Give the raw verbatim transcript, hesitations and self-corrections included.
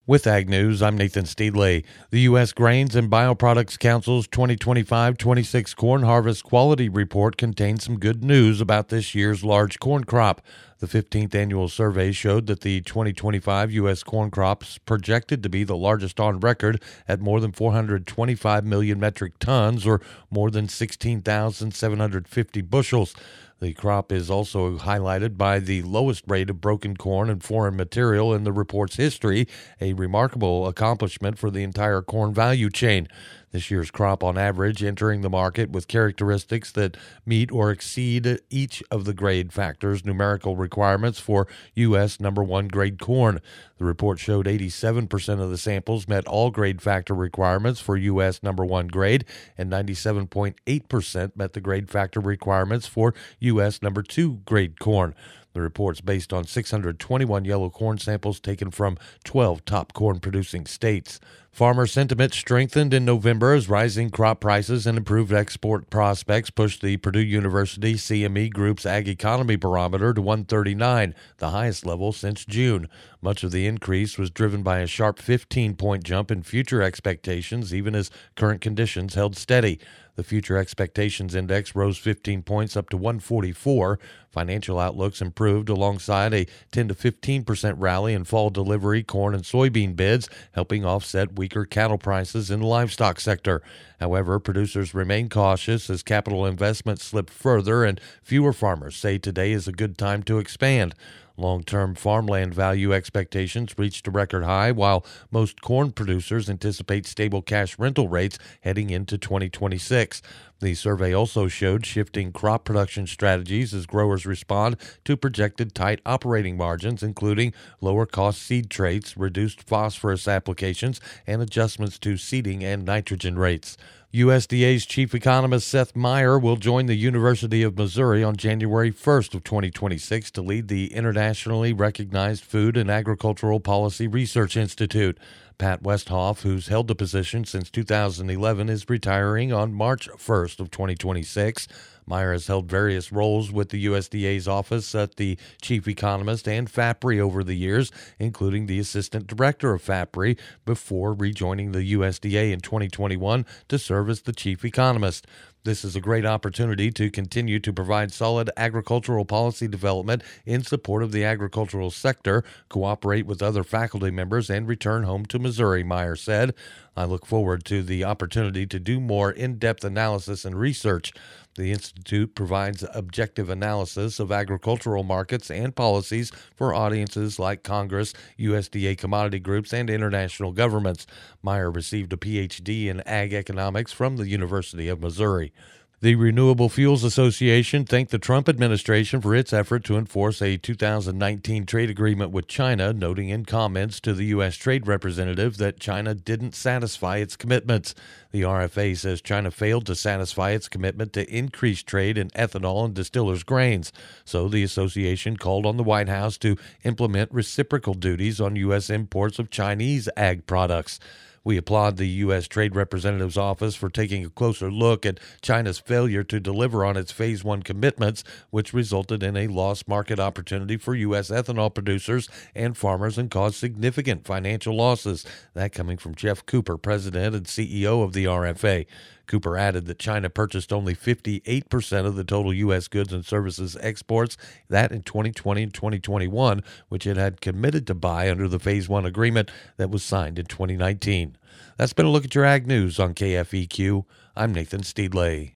With Ag News, I'm Nathan Steedley. The U S Grains and Bioproducts Council's twenty twenty-five twenty-six Corn Harvest Quality Report contains some good news about this year's large corn crop. The fifteenth annual survey showed that the twenty twenty-five U S corn crop is projected to be the largest on record at more than four hundred twenty-five million metric tons, or more than sixteen thousand seven hundred fifty bushels. The crop is also highlighted by the lowest rate of broken corn and foreign material in the report's history, a remarkable accomplishment for the entire corn value chain. This year's crop, on average, entering the market with characteristics that meet or exceed each of the grade factors numerical requirements for U S number one grade corn. The report showed eighty-seven percent of the samples met all grade factor requirements for U S number one grade, and ninety-seven point eight percent met the grade factor requirements for U S number two grade corn. The report's based on six hundred twenty-one yellow corn samples taken from twelve top corn-producing states. Farmer sentiment strengthened in November as rising crop prices and improved export prospects pushed the Purdue University C M E Group's Ag Economy Barometer to one thirty-nine, the highest level since June. Much of the increase was driven by a sharp fifteen-point jump in future expectations, even as current conditions held steady. The Future Expectations Index rose fifteen points up to one forty-four. Financial outlooks improved alongside a ten to fifteen percent rally in fall delivery corn and soybean bids, helping offset weaker cattle prices in the livestock sector. However, producers remain cautious as capital investment slipped further, and fewer farmers say today is a good time to expand. Long-term farmland value expectations reached a record high, while most corn producers anticipate stable cash rental rates heading into twenty twenty-six. The survey also showed shifting crop production strategies as growers respond to projected tight operating margins, including lower-cost seed traits, reduced phosphorus applications, and adjustments to seeding and nitrogen rates. U S D A's chief economist Seth Meyer will join the University of Missouri on January first of twenty twenty-six to lead the internationally recognized Food and Agricultural Policy Research Institute. Pat Westhoff, who's held the position since two thousand eleven, is retiring on March first of twenty twenty-six. Meyer has held various roles with the U S D A's office at the chief economist and FAPRI over the years, including the assistant director of FAPRI, before rejoining the U S D A in twenty twenty-one to serve as the chief economist. This is a great opportunity to continue to provide solid agricultural policy development in support of the agricultural sector, cooperate with other faculty members, and return home to Missouri, Meyer said. I look forward to the opportunity to do more in-depth analysis and research. The Institute provides objective analysis of agricultural markets and policies for audiences like Congress, U S D A commodity groups, and international governments. Meyer received a P H D in ag economics from the University of Missouri. The Renewable Fuels Association thanked the Trump administration for its effort to enforce a two thousand nineteen trade agreement with China, noting in comments to the U S Trade Representative that China didn't satisfy its commitments. The R F A says China failed to satisfy its commitment to increase trade in ethanol and distillers' grains, so the association called on the White House to implement reciprocal duties on U S imports of Chinese ag products. We applaud the U S Trade Representative's office for taking a closer look at China's failure to deliver on its Phase one commitments, which resulted in a lost market opportunity for U S ethanol producers and farmers and caused significant financial losses. That coming from Jeff Cooper, president and C E O of the R F A. Cooper added that China purchased only fifty-eight percent of the total U S goods and services exports, that in twenty twenty and twenty twenty-one, which it had committed to buy under the Phase one agreement that was signed in twenty nineteen. That's been a look at your Ag News on K F E Q. I'm Nathan Steedley.